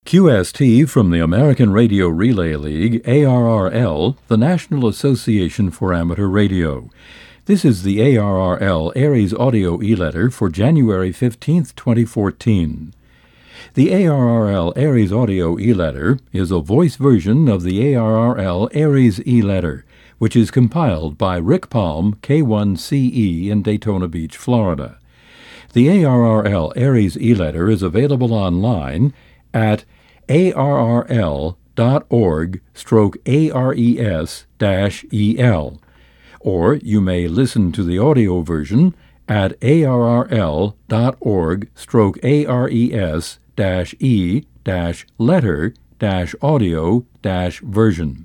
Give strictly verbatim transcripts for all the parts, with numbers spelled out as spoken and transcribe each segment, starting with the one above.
Q S T from the American Radio Relay League, A R R L, the National Association for Amateur Radio. This is the A R R L Aries Audio E-Letter for January fifteenth, twenty fourteen. The A R R L Aries Audio E-Letter is a voice version of the A R R L Aries E-Letter, which is compiled by Rick Palm, K one C E in Daytona Beach, Florida. The A R R L Aries E-Letter is available online at A R R L dot org stroke A R E S dash E L, or you may listen to the audio version at A R R L dot org stroke A R E S dash E dash letter dash audio dash version.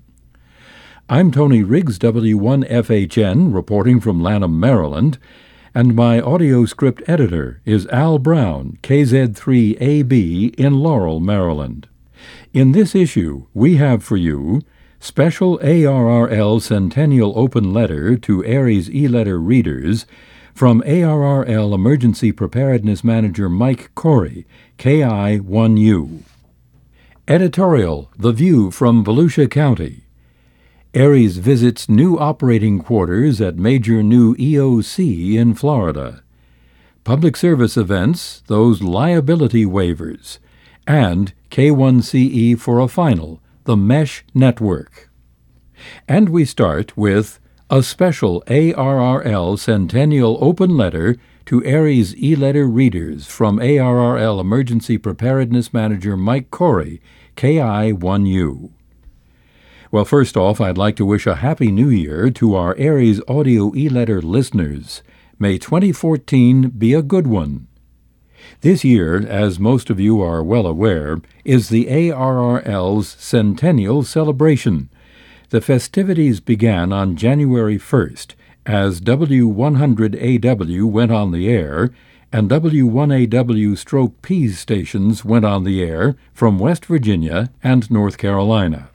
I'm Tony Riggs, W one F H N, reporting from Lanham, Maryland, and my audio script editor is Al Brown, K Z three A B in Laurel, Maryland. In this issue, we have for you special A R R L Centennial Open Letter to Aries E-Letter readers from A R R L Emergency Preparedness Manager Mike Corey, K I one U. Editorial: The View from Volusia County. Aries visits new operating quarters at major new E O C in Florida. Public service events, those liability waivers. And K one C E for a final, the Mesh Network. And we start with a special A R R L Centennial Open Letter to Aries E-Letter readers from A R R L Emergency Preparedness Manager Mike Corey, K I one U. Well, first off, I'd like to wish a Happy New Year to our Aries Audio E-Letter listeners. May twenty fourteen be a good one. This year, as most of you are well aware, is the A R R L's Centennial Celebration. The festivities began on January first, as W one hundred A W went on the air, and W one A W-P stations went on the air from West Virginia and North Carolina.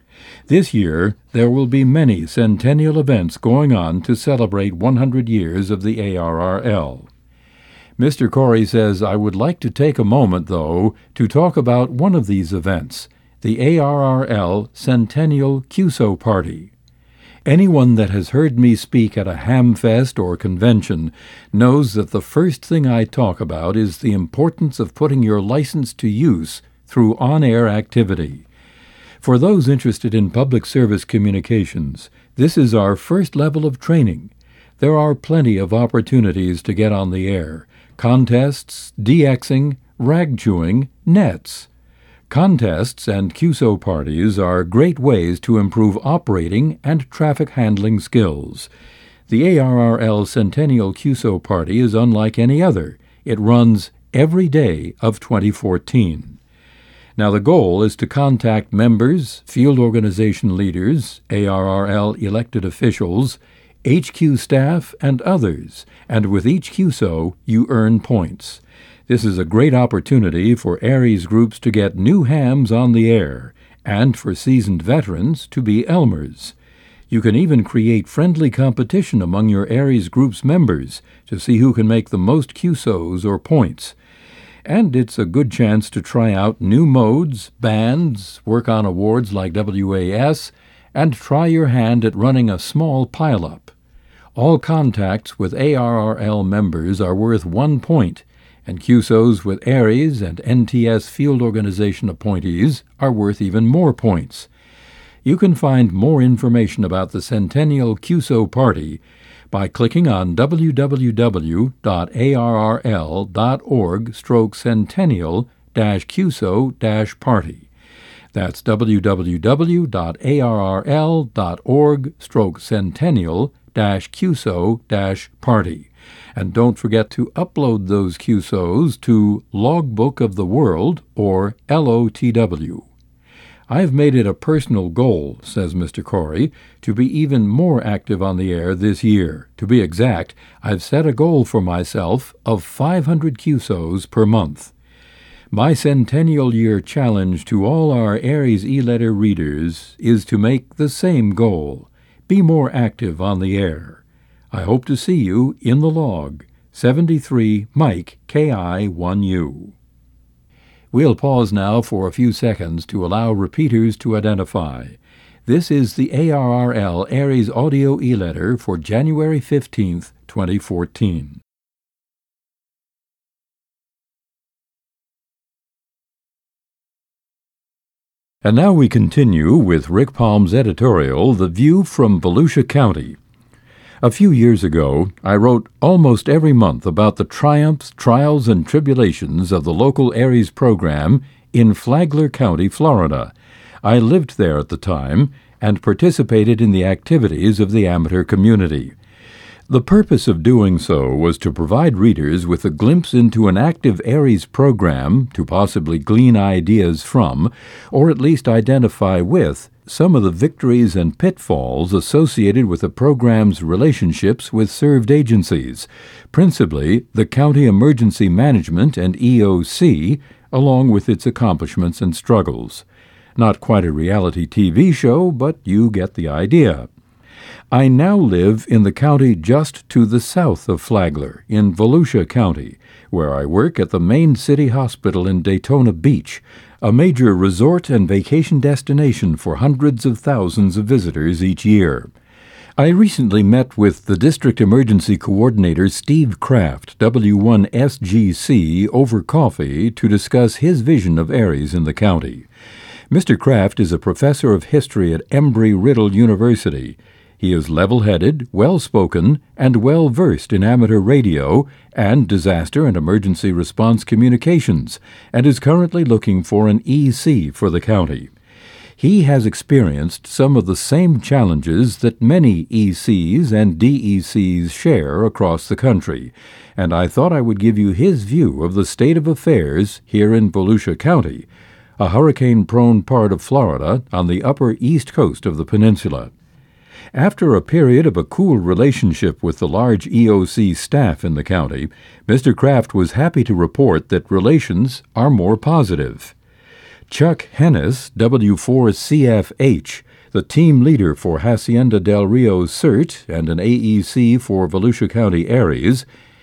This year, there will be many centennial events going on to celebrate one hundred years of the A R R L. Mister Corey says, I would like to take a moment, though, to talk about one of these events, the A R R L Centennial Q S O Party. Anyone that has heard me speak at a hamfest or convention knows that the first thing I talk about is the importance of putting your license to use through on-air activity. For those interested in public service communications, this is our first level of training. There are plenty of opportunities to get on the air. Contests, DXing, rag-chewing, nets. Contests and Q S O parties are great ways to improve operating and traffic handling skills. The A R R L Centennial Q S O Party is unlike any other. It runs every day of twenty fourteen. Now, the goal is to contact members, field organization leaders, A R R L elected officials, H Q staff, and others, and with each Q S O, you earn points. This is a great opportunity for Aries groups to get new hams on the air, and for seasoned veterans to be Elmers. You can even create friendly competition among your Aries group's members to see who can make the most Q S Os or points. And it's a good chance to try out new modes, bands, work on awards like W A S, and try your hand at running a small pile-up. All contacts with A R R L members are worth one point, and Q S Os with Aries and N T S field organization appointees are worth even more points. You can find more information about the Centennial Q S O Party by clicking on w w w dot a r r l dot org stroke centennial dash Q S O dash party. That's w w w dot a r r l dot org stroke centennial dash Q S O dash party. And don't forget to upload those Q S Os to Logbook of the World, or L O T W. I've made it a personal goal, says Mister Corey, to be even more active on the air this year. To be exact, I've set a goal for myself of five hundred Q S Os per month. My centennial year challenge to all our Aries E-Letter readers is to make the same goal. Be more active on the air. I hope to see you in the log. seventy-three Mike, K I one U. We'll pause now for a few seconds to allow repeaters to identify. This is the A R R L ARES audio e-letter for January fifteenth, twenty fourteen. And now we continue with Rick Palm's editorial, The View from Volusia County. A few years ago, I wrote almost every month about the triumphs, trials, and tribulations of the local ARES program in Flagler County, Florida. I lived there at the time and participated in the activities of the amateur community. The purpose of doing so was to provide readers with a glimpse into an active ARES program to possibly glean ideas from, or at least identify with, some of the victories and pitfalls associated with the program's relationships with served agencies, principally the County Emergency Management and E O C, along with its accomplishments and struggles. Not quite a reality T V show, but you get the idea. I now live in the county just to the south of Flagler, in Volusia County, where I work at the Main City Hospital in Daytona Beach, a major resort and vacation destination for hundreds of thousands of visitors each year. I recently met with the District Emergency Coordinator Steve Kraft, W one S G C, over coffee to discuss his vision of ARES in the county. Mister Kraft is a professor of history at Embry-Riddle University. He is level-headed, well-spoken, and well-versed in amateur radio and disaster and emergency response communications, and is currently looking for an E C for the county. He has experienced some of the same challenges that many E Cs and D E Cs share across the country, and I thought I would give you his view of the state of affairs here in Volusia County, a hurricane-prone part of Florida on the upper east coast of the peninsula. After a period of a cool relationship with the large E O C staff in the county, Mister Kraft was happy to report that relations are more positive. Chuck Hennis, W four C F H, the team leader for Hacienda del Rio CERT and an A E C for Volusia County ARES,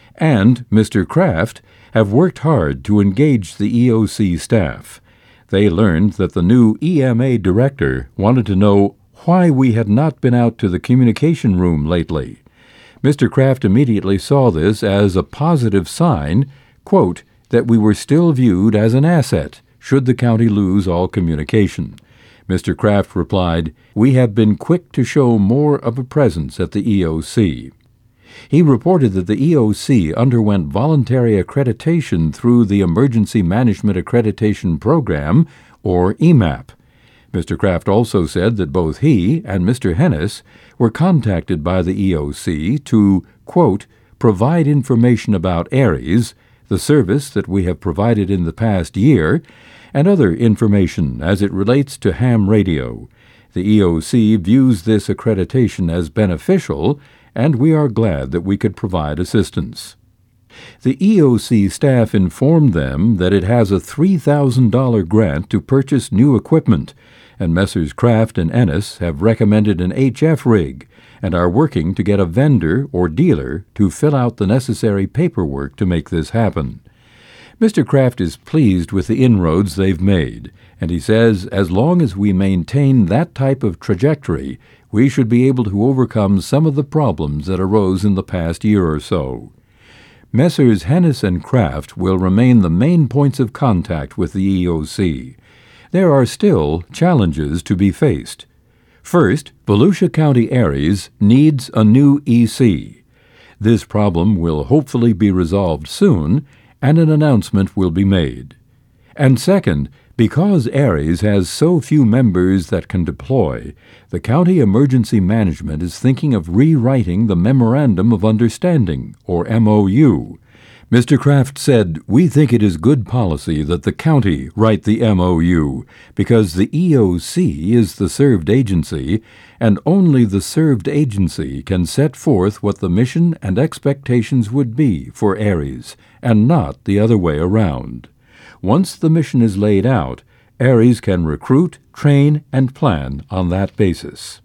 and Mister Kraft have worked hard to engage the E O C staff. They learned that the new E M A director wanted to know why we had not been out to the communication room lately. Mister Kraft immediately saw this as a positive sign, quote, that we were still viewed as an asset should the county lose all communication. Mister Kraft replied, "We have been quick to show more of a presence at the E O C." He reported that the E O C underwent voluntary accreditation through the Emergency Management Accreditation Program, or E MAP. Mister Kraft also said that both he and Mister Hennis were contacted by the E O C to, quote, provide information about ARES, the service that we have provided in the past year, and other information as it relates to ham radio. The E O C views this accreditation as beneficial, and we are glad that we could provide assistance. The E O C staff informed them that it has a three thousand dollars grant to purchase new equipment, and Messrs. Kraft and Ennis have recommended an H F rig and are working to get a vendor or dealer to fill out the necessary paperwork to make this happen. Mister Kraft is pleased with the inroads they've made, and he says as long as we maintain that type of trajectory, we should be able to overcome some of the problems that arose in the past year or so. Messrs. Hennis and Kraft will remain the main points of contact with the E O C. There are still challenges to be faced. First, Volusia County ARES needs a new E C. This problem will hopefully be resolved soon, and an announcement will be made. And second, because ARES has so few members that can deploy, the County Emergency Management is thinking of rewriting the Memorandum of Understanding, or M O U. Mister Kraft said, "We think it is good policy that the county write the M O U because the E O C is the served agency, and only the served agency can set forth what the mission and expectations would be for ARES, and not the other way around. Once the mission is laid out, ARES can recruit, train, and plan on that basis."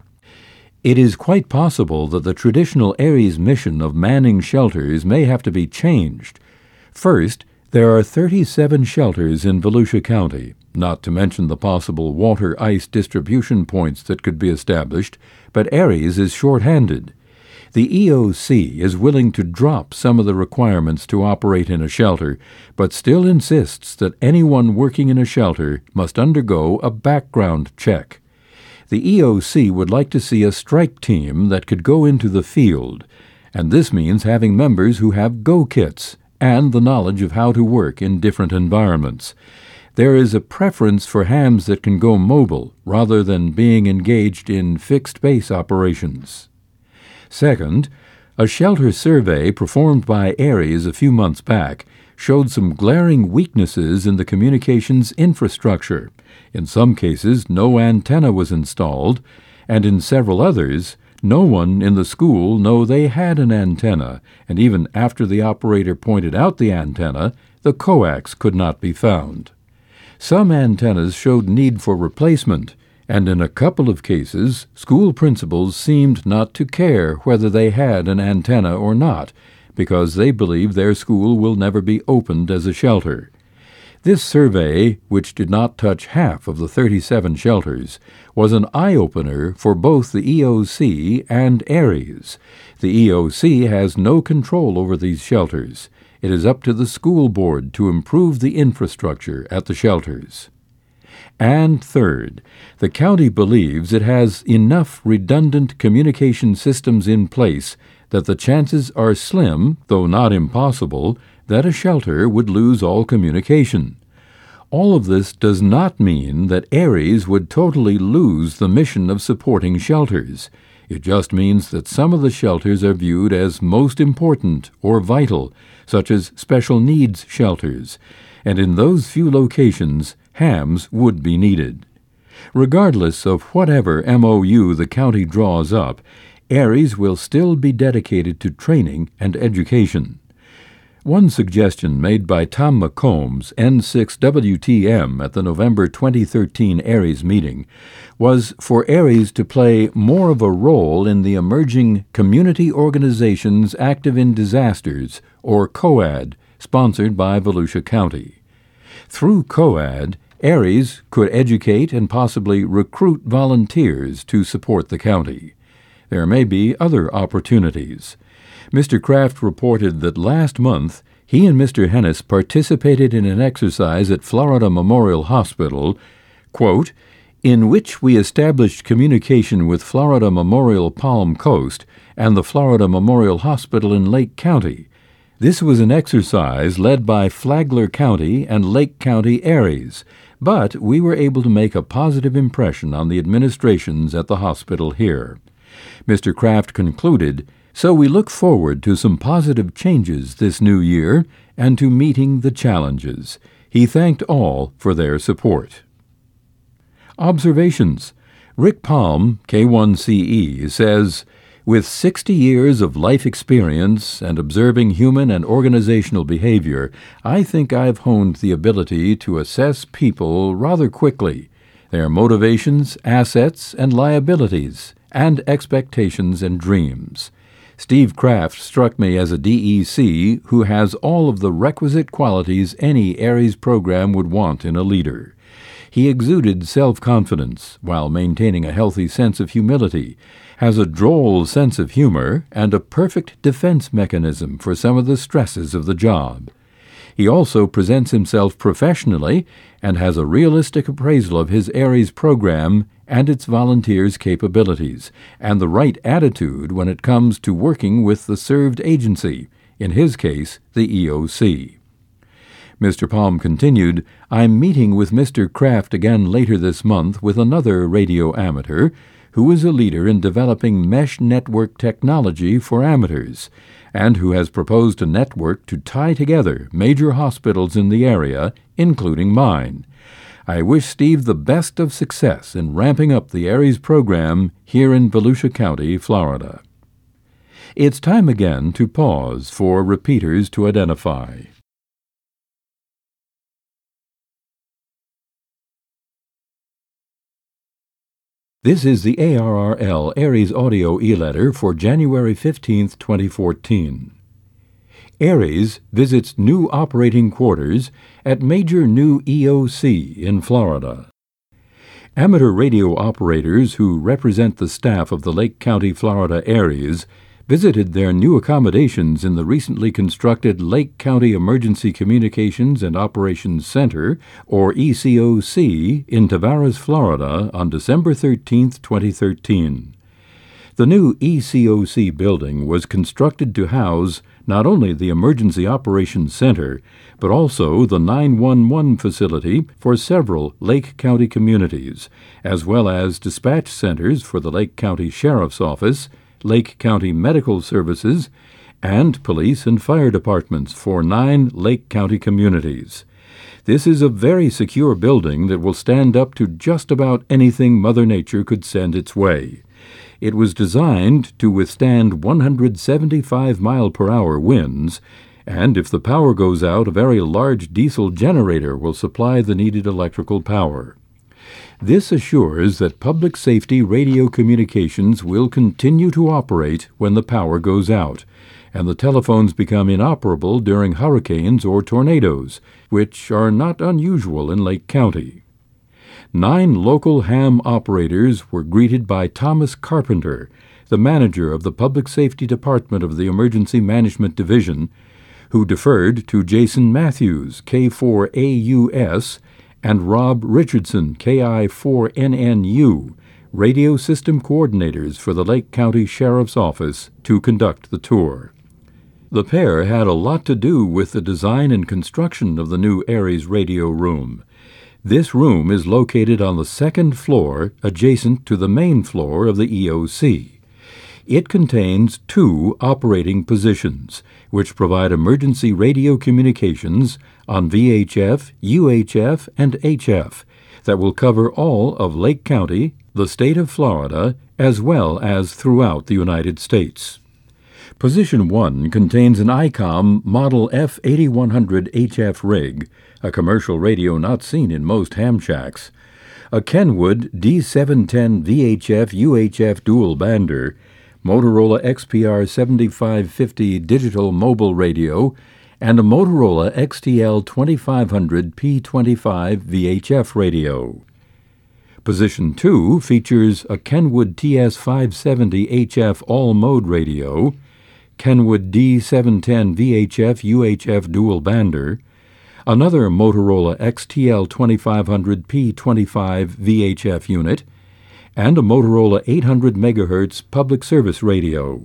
It is quite possible that the traditional ARES mission of manning shelters may have to be changed. First, There are thirty-seven shelters in Volusia County, not to mention the possible water ice distribution points that could be established, but Aries is short-handed. The E O C is willing to drop some of the requirements to operate in a shelter, but still insists that anyone working in a shelter must undergo a background check. The E O C would like to see a strike team that could go into the field, and this means having members who have go kits and the knowledge of how to work in different environments. There is a preference for hams that can go mobile rather than being engaged in fixed-base operations. Second, a shelter survey performed by Aries a few months back showed some glaring weaknesses in the communications infrastructure. In some cases, no antenna was installed, and in several others, no one in the school knew they had an antenna, and even after the operator pointed out the antenna, the coax could not be found. Some antennas showed need for replacement, and in a couple of cases, school principals seemed not to care whether they had an antenna or not, because they believe their school will never be opened as a shelter. This survey, which did not touch half of the thirty-seven shelters, was an eye-opener for both the E O C and Aries. The E O C has no control over these shelters. It is up to the school board to improve the infrastructure at the shelters. And third, the county believes it has enough redundant communication systems in place that the chances are slim, though not impossible, that a shelter would lose all communication. All of this does not mean that Aries would totally lose the mission of supporting shelters. It just means that some of the shelters are viewed as most important or vital, such as special needs shelters, and in those few locations, hams would be needed. Regardless of whatever M O U the county draws up, Aries will still be dedicated to training and education. One suggestion made by Tom McCombs, N six W T M, at the November twenty thirteen Aries meeting was for Aries to play more of a role in the emerging Community Organizations Active in Disasters, or COAD, sponsored by Volusia County. Through COAD, Aries could educate and possibly recruit volunteers to support the county. There may be other opportunities. Mister Kraft reported that last month he and Mister Hennis participated in an exercise at Florida Memorial Hospital, quote, in which we established communication with Florida Memorial Palm Coast and the Florida Memorial Hospital in Lake County. This was an exercise led by Flagler County and Lake County Aries, but we were able to make a positive impression on the administrations at the hospital here. Mister Kraft concluded, so we look forward to some positive changes this new year and to meeting the challenges. He thanked all for their support. Observations. Rick Palm, K one C E, says, with sixty years of life experience and observing human and organizational behavior, I think I've honed the ability to assess people rather quickly, their motivations, assets, and liabilities, and expectations and dreams. Steve Kraft struck me as a D E C who has all of the requisite qualities any Aries program would want in a leader. He exuded self-confidence while maintaining a healthy sense of humility, has a droll sense of humor, and a perfect defense mechanism for some of the stresses of the job. He also presents himself professionally and has a realistic appraisal of his Aries program and its volunteers' capabilities, and the right attitude when it comes to working with the served agency, in his case, the E O C. Mister Palm continued, I'm meeting with Mister Kraft again later this month with another radio amateur who is a leader in developing mesh network technology for amateurs, and who has proposed a network to tie together major hospitals in the area, including mine. I wish Steve the best of success in ramping up the Aries program here in Volusia County, Florida. It's time again to pause for repeaters to identify. This is the A R R L Aries Audio E-Letter for January fifteenth, twenty fourteen. ARES visits new operating quarters at major new E O C in Florida. Amateur radio operators who represent the staff of the Lake County, Florida ARES visited their new accommodations in the recently constructed Lake County Emergency Communications and Operations Center, or E C O C, in Tavares, Florida on December thirteenth, twenty thirteen. The new E C O C building was constructed to house not only the Emergency Operations Center, but also the nine one one facility for several Lake County communities, as well as dispatch centers for the Lake County Sheriff's Office, Lake County Medical Services, and police and fire departments for nine Lake County communities. This is a very secure building that will stand up to just about anything Mother Nature could send its way. It was designed to withstand one hundred seventy-five mile per hour winds, and if the power goes out, a very large diesel generator will supply the needed electrical power. This assures that public safety radio communications will continue to operate when the power goes out, and the telephones become inoperable during hurricanes or tornadoes, which are not unusual in Lake County. Nine local ham operators were greeted by Thomas Carpenter, the manager of the Public Safety Department of the Emergency Management Division, who deferred to Jason Matthews, K four A U S, and Rob Richardson, K I four N N U, radio system coordinators for the Lake County Sheriff's Office, to conduct the tour. The pair had a lot to do with the design and construction of the new ARES radio room. This room is located on the second floor, adjacent to the main floor of the E O C. It contains two operating positions, which provide emergency radio communications on V H F, U H F, and H F that will cover all of Lake County, the state of Florida, as well as throughout the United States. Position one contains an ICOM Model F eighty-one hundred H F rig, a commercial radio not seen in most ham shacks, a Kenwood D seven ten V H F U H F dual bander, Motorola X P R seventy-five fifty digital mobile radio, and a Motorola X T L twenty-five hundred P twenty-five V H F radio. Position two features a Kenwood T S five seventy H F all-mode radio, Kenwood D seven ten V H F U H F dual bander, another Motorola X T L twenty-five hundred P twenty-five V H F unit, and a Motorola eight hundred megahertz public service radio.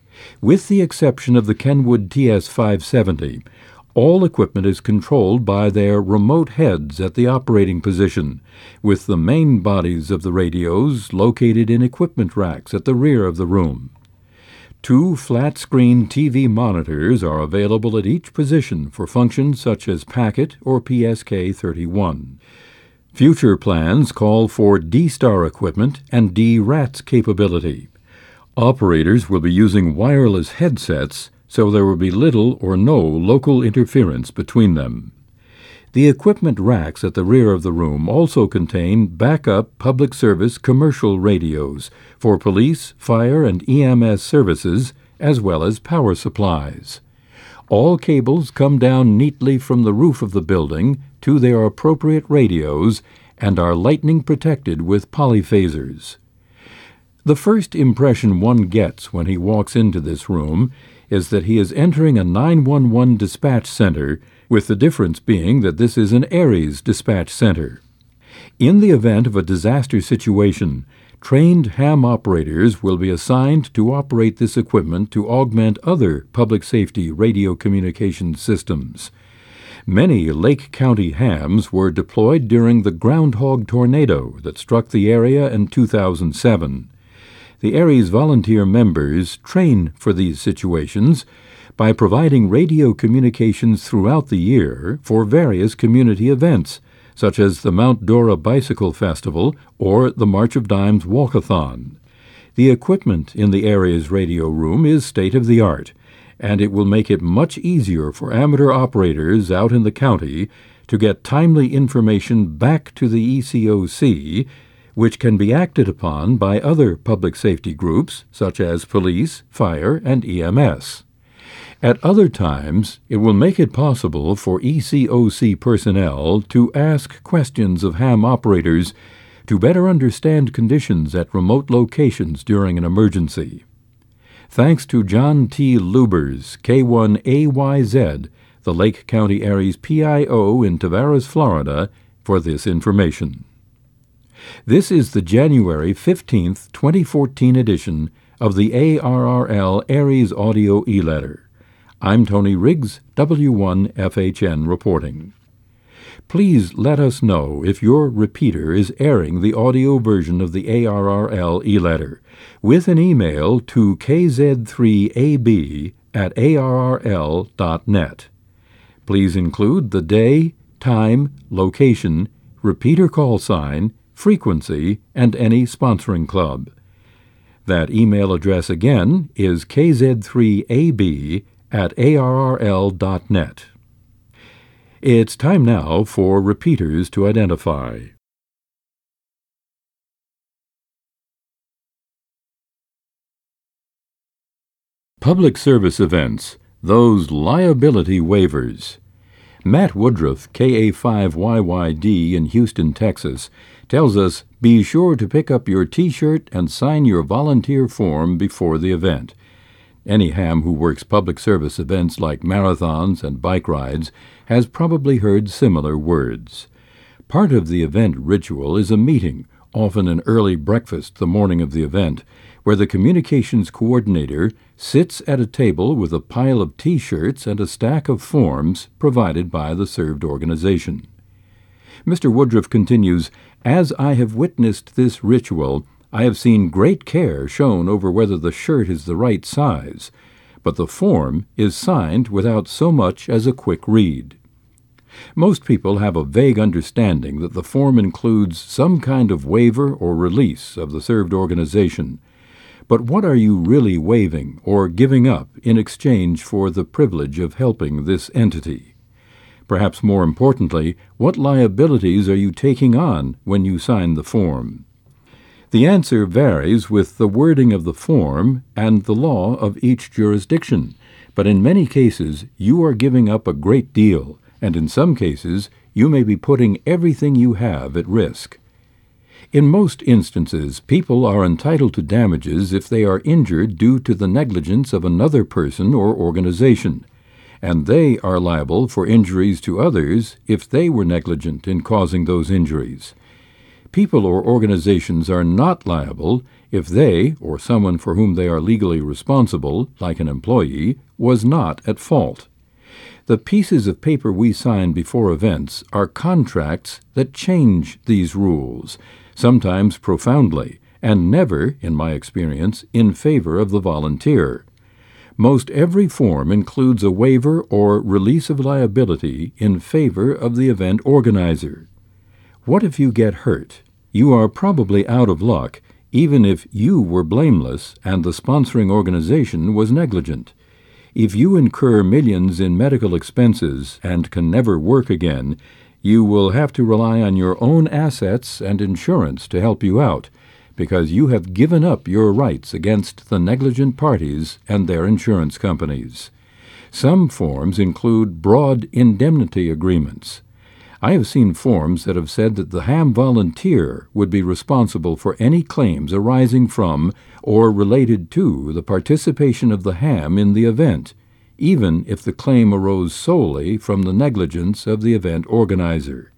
With the exception of the Kenwood T S five seventy, all equipment is controlled by their remote heads at the operating position, with the main bodies of the radios located in equipment racks at the rear of the room. Two flat-screen T V monitors are available at each position for functions such as packet or P S K thirty-one. Future plans call for D-Star equipment and D RATS capability. Operators will be using wireless headsets, so there will be little or no local interference between them. The equipment racks at the rear of the room also contain backup public service commercial radios for police, fire, and E M S services, as well as power supplies. All cables come down neatly from the roof of the building to their appropriate radios and are lightning protected with polyphasers. The first impression one gets when he walks into this room is that he is entering a nine one one dispatch center, with the difference being that this is an ARES dispatch center. In the event of a disaster situation, trained ham operators will be assigned to operate this equipment to augment other public safety radio communications systems. Many Lake County hams were deployed during the groundhog tornado that struck the area in two thousand seven. The ARES volunteer members train for these situations by providing radio communications throughout the year for various community events, such as the Mount Dora Bicycle Festival or the March of Dimes Walkathon. The equipment in the ARES radio room is state-of-the-art, and it will make it much easier for amateur operators out in the county to get timely information back to the E C O C, which can be acted upon by other public safety groups such as police, fire, and E M S. At other times, it will make it possible for E C O C personnel to ask questions of ham operators to better understand conditions at remote locations during an emergency. Thanks to John T. Lubers, K one A Y Z, the Lake County Aries P I O in Tavares, Florida, for this information. This is the January fifteenth, twenty fourteen edition of the A R R L Aries Audio E-Letter. I'm Tony Riggs, W one F H N reporting. Please let us know if your repeater is airing the audio version of the A R R L E-Letter with an email to k z three a b at a r r l dot net. Please include the day, time, location, repeater call sign, frequency, and any sponsoring club. That email address again is k z three a b at a r r l dot net. It's time now for repeaters to identify. Public service events, those liability waivers. Matt Woodruff, K A five Y Y D in Houston, Texas, tells us be sure to pick up your T-shirt and sign your volunteer form before the event. Any ham who works public service events like marathons and bike rides has probably heard similar words. Part of the event ritual is a meeting, often an early breakfast the morning of the event, where the communications coordinator sits at a table with a pile of T-shirts and a stack of forms provided by the served organization. Mister Woodruff continues, "As I have witnessed this ritual, I have seen great care shown over whether the shirt is the right size, but the form is signed without so much as a quick read." Most people have a vague understanding that the form includes some kind of waiver or release of the served organization. But what are you really waiving or giving up in exchange for the privilege of helping this entity? Perhaps more importantly, what liabilities are you taking on when you sign the form? The answer varies with the wording of the form and the law of each jurisdiction, but in many cases you are giving up a great deal, and in some cases you may be putting everything you have at risk. In most instances, people are entitled to damages if they are injured due to the negligence of another person or organization, and they are liable for injuries to others if they were negligent in causing those injuries. People or organizations are not liable if they, or someone for whom they are legally responsible, like an employee, was not at fault. The pieces of paper we sign before events are contracts that change these rules, sometimes profoundly, and never, in my experience, in favor of the volunteer. Most every form includes a waiver or release of liability in favor of the event organizer. What if you get hurt? You are probably out of luck, even if you were blameless and the sponsoring organization was negligent. If you incur millions in medical expenses and can never work again, you will have to rely on your own assets and insurance to help you out, because you have given up your rights against the negligent parties and their insurance companies. Some forms include broad indemnity agreements. I have seen forms that have said that the ham volunteer would be responsible for any claims arising from or related to the participation of the ham in the event, even if the claim arose solely from the negligence of the event organizer.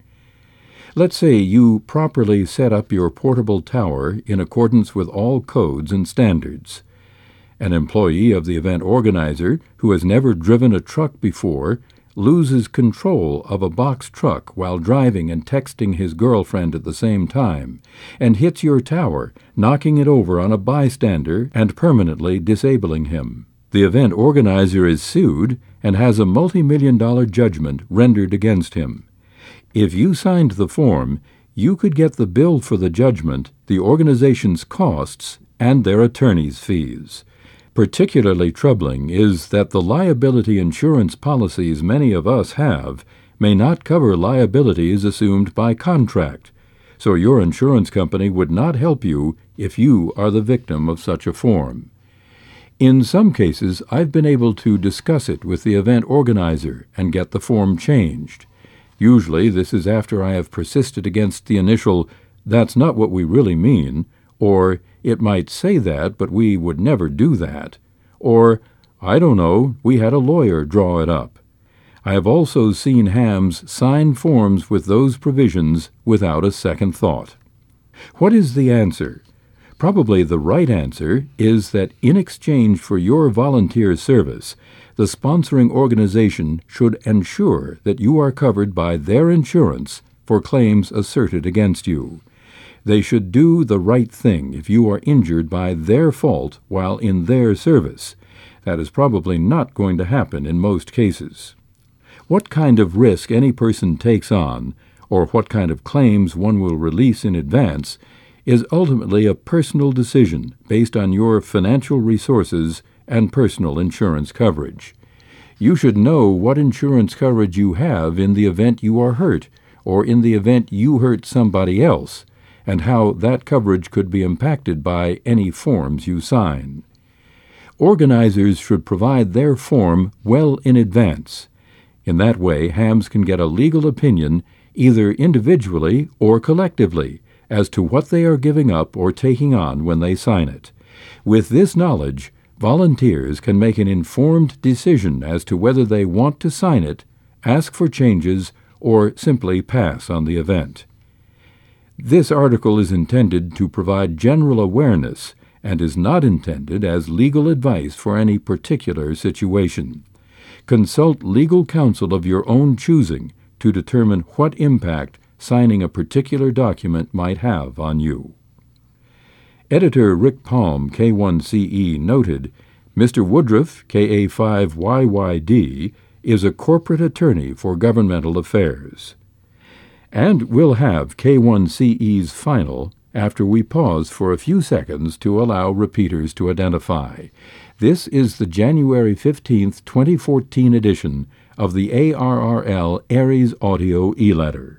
Let's say you properly set up your portable tower in accordance with all codes and standards. An employee of the event organizer who has never driven a truck before loses control of a box truck while driving and texting his girlfriend at the same time, and hits your tower, knocking it over on a bystander and permanently disabling him. The event organizer is sued and has a multi-million dollar judgment rendered against him. If you signed the form, you could get the bill for the judgment, the organization's costs, and their attorney's fees. Particularly troubling is that the liability insurance policies many of us have may not cover liabilities assumed by contract, so your insurance company would not help you if you are the victim of such a form. In some cases, I've been able to discuss it with the event organizer and get the form changed. Usually this is after I have persisted against the initial, "That's not what we really mean," or "It might say that, but we would never do that," or "I don't know, we had a lawyer draw it up." I have also seen hams sign forms with those provisions without a second thought. What is the answer? Probably the right answer is that in exchange for your volunteer service, the sponsoring organization should ensure that you are covered by their insurance for claims asserted against you. They should do the right thing if you are injured by their fault while in their service. That is probably not going to happen in most cases. What kind of risk any person takes on, or what kind of claims one will release in advance, is ultimately a personal decision based on your financial resources and personal insurance coverage. You should know what insurance coverage you have in the event you are hurt, or in the event you hurt somebody else, and how that coverage could be impacted by any forms you sign. Organizers should provide their form well in advance. In that way, hams can get a legal opinion either individually or collectively as to what they are giving up or taking on when they sign it. With this knowledge, volunteers can make an informed decision as to whether they want to sign it, ask for changes, or simply pass on the event. This article is intended to provide general awareness and is not intended as legal advice for any particular situation. Consult legal counsel of your own choosing to determine what impact signing a particular document might have on you. Editor Rick Palm, K one C E, noted, Mister Woodruff, K A five Y Y D, is a corporate attorney for governmental affairs. And we'll have K one C E's final after we pause for a few seconds to allow repeaters to identify. This is the January fifteenth, twenty fourteen edition of the A R R L Aries Audio E-Letter.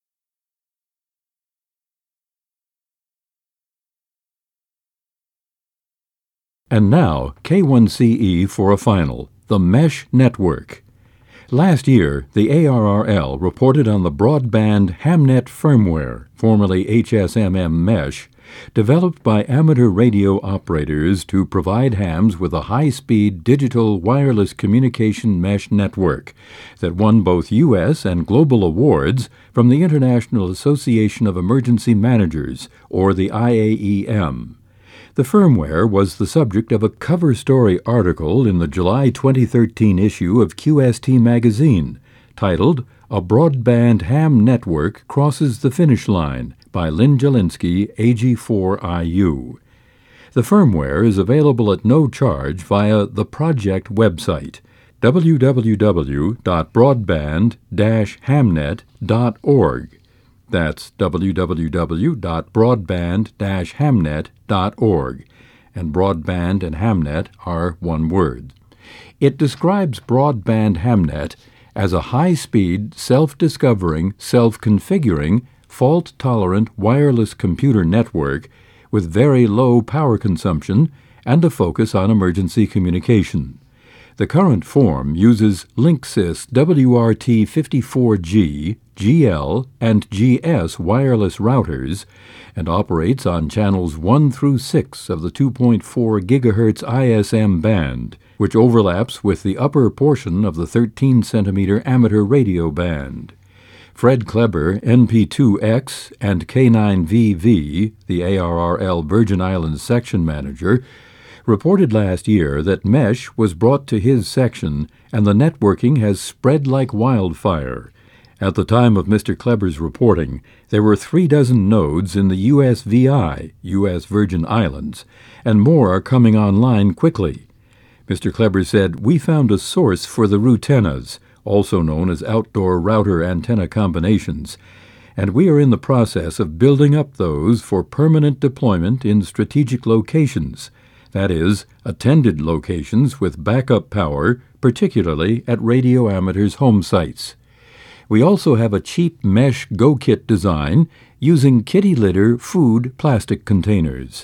And now, K one C E for a final, the Mesh Network. Last year, the A R R L reported on the broadband Hamnet firmware, formerly H S M M Mesh, developed by amateur radio operators to provide hams with a high-speed digital wireless communication mesh network that won both U S and global awards from the International Association of Emergency Managers, or the I A E M. The firmware was the subject of a cover story article in the July twenty thirteen issue of Q S T magazine, titled A Broadband Ham Network Crosses the Finish Line by Lynn Jelinski, A G four I U. The firmware is available at no charge via the project website, w w w dot broadband dash hamnet dot org. That's w w w dot broadband dash hamnet dot org, and broadband and Hamnet are one word. It describes broadband Hamnet as a high-speed, self-discovering, self-configuring, fault-tolerant wireless computer network with very low power consumption and a focus on emergency communication. The current form uses Linksys W R T fifty-four G, G L, and G S wireless routers and operates on channels one through six of the two point four gigahertz I S M band, which overlaps with the upper portion of the thirteen centimeter amateur radio band. Fred Kleber, N P two X, and K nine V V, the A R R L Virgin Islands section manager, reported last year that Mesh was brought to his section and the networking has spread like wildfire. At the time of Mister Kleber's reporting, there were three dozen nodes in the U S V I, U S Virgin Islands, and more are coming online quickly. Mister Kleber said, "We found a source for the Rutenas, also known as outdoor router antenna combinations, and we are in the process of building up those for permanent deployment in strategic locations, that is, attended locations with backup power, particularly at radio amateurs' home sites. We also have a cheap mesh Go-Kit design using kitty litter food plastic containers.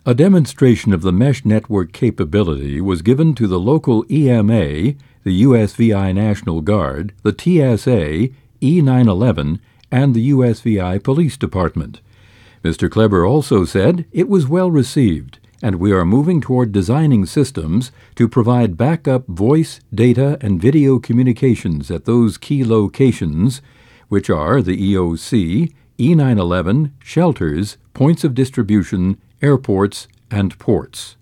A demonstration of the mesh network capability was given to the local E M A, the U S V I National Guard, the T S A, E nine eleven, and the U S V I Police Department. Mister Kleber also said it was well received, and we are moving toward designing systems to provide backup voice, data, and video communications at those key locations, which are the E O C, E nine eleven, shelters, points of distribution, airports, and ports.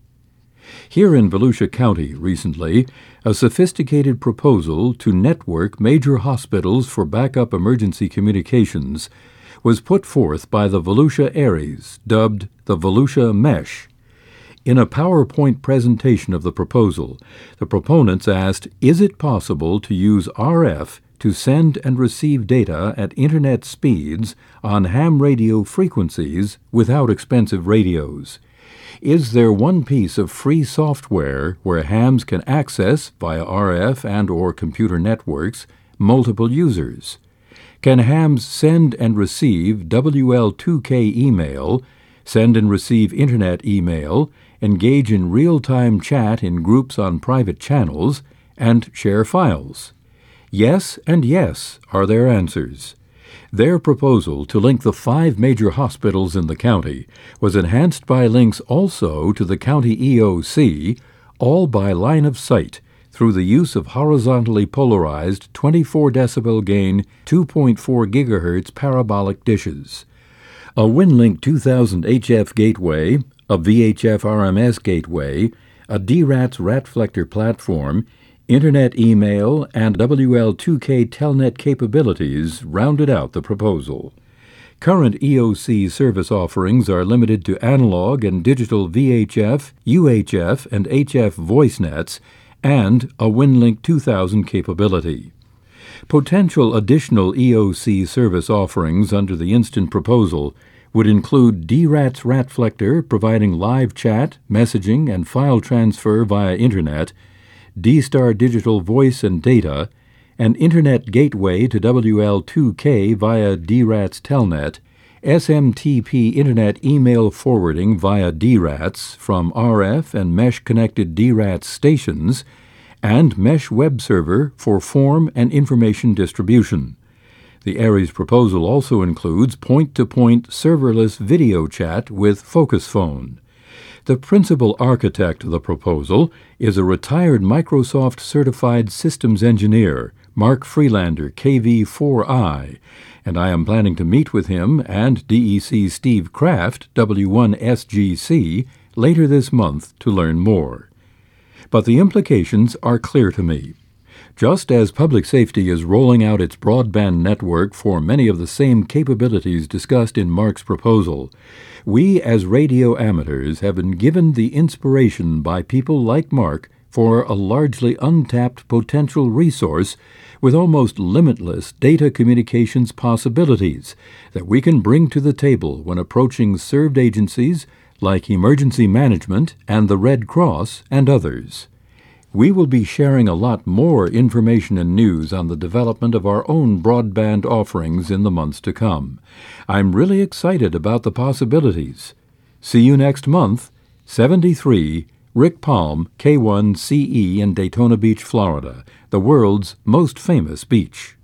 Here in Volusia County recently, a sophisticated proposal to network major hospitals for backup emergency communications was put forth by the Volusia ARES, dubbed the Volusia Mesh. In a PowerPoint presentation of the proposal, the proponents asked, is it possible to use R F to send and receive data at Internet speeds on ham radio frequencies without expensive radios? Is there one piece of free software where hams can access, via R F and or computer networks, multiple users? Can hams send and receive W L two K email, send and receive Internet email, engage in real-time chat in groups on private channels, and share files? Yes and yes are their answers. Their proposal to link the five major hospitals in the county was enhanced by links also to the county E O C, all by line of sight, through the use of horizontally polarized twenty-four decibel gain two point four gigahertz parabolic dishes. A WinLink two thousand H F gateway, a V H F R M S gateway, a D RATS Ratflector platform, Internet email, and W L two K Telnet capabilities rounded out the proposal. Current E O C service offerings are limited to analog and digital V H F, U H F, and H F voice nets, and a WinLink two thousand capability. Potential additional E O C service offerings under the instant proposal would include D RATS Ratflector providing live chat, messaging, and file transfer via Internet, D-Star Digital Voice and Data, an Internet gateway to W L two K via D RATS Telnet, S M T P Internet email forwarding via D RATS from R F and mesh-connected D RATS stations, and Mesh Web Server for form and information distribution. The ARES proposal also includes point-to-point serverless video chat with Focus Phone. The principal architect of the proposal is a retired Microsoft certified systems engineer, Mark Freelander, K V four I, and I am planning to meet with him and D E C Steve Kraft, W one S G C, later this month to learn more. But the implications are clear to me. Just as public safety is rolling out its broadband network for many of the same capabilities discussed in Mark's proposal, we as radio amateurs have been given the inspiration by people like Mark for a largely untapped potential resource with almost limitless data communications possibilities that we can bring to the table when approaching served agencies like emergency management and the Red Cross and others. We will be sharing a lot more information and news on the development of our own broadband offerings in the months to come. I'm really excited about the possibilities. See you next month. seventy-three, Rick Palm, K one C E in Daytona Beach, Florida, the world's most famous beach.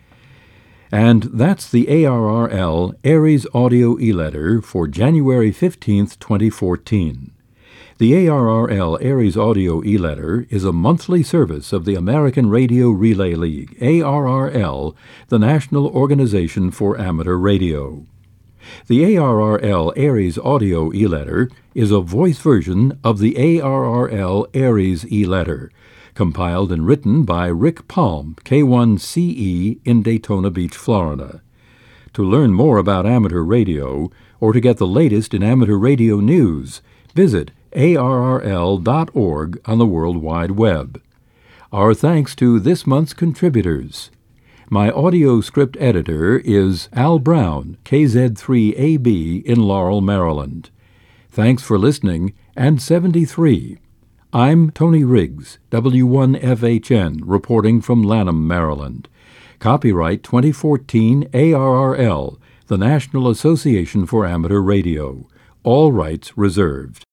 And that's the A R R L ARES Audio E-Letter for January fifteenth, twenty fourteen. The A R R L ARES Audio E-Letter is a monthly service of the American Radio Relay League, A R R L, the National Organization for Amateur Radio. The A R R L ARES Audio E-Letter is a voice version of the A R R L ARES E-Letter, compiled and written by Rick Palm, K one C E in Daytona Beach, Florida. To learn more about amateur radio, or to get the latest in amateur radio news, visit A R R L dot org on the World Wide Web. Our thanks to this month's contributors. My audio script editor is Al Brown, K Z three A B in Laurel, Maryland. Thanks for listening, and seventy-three. I'm Tony Riggs, W one F H N, reporting from Lanham, Maryland. Copyright twenty fourteen A R R L, the National Association for Amateur Radio. All rights reserved.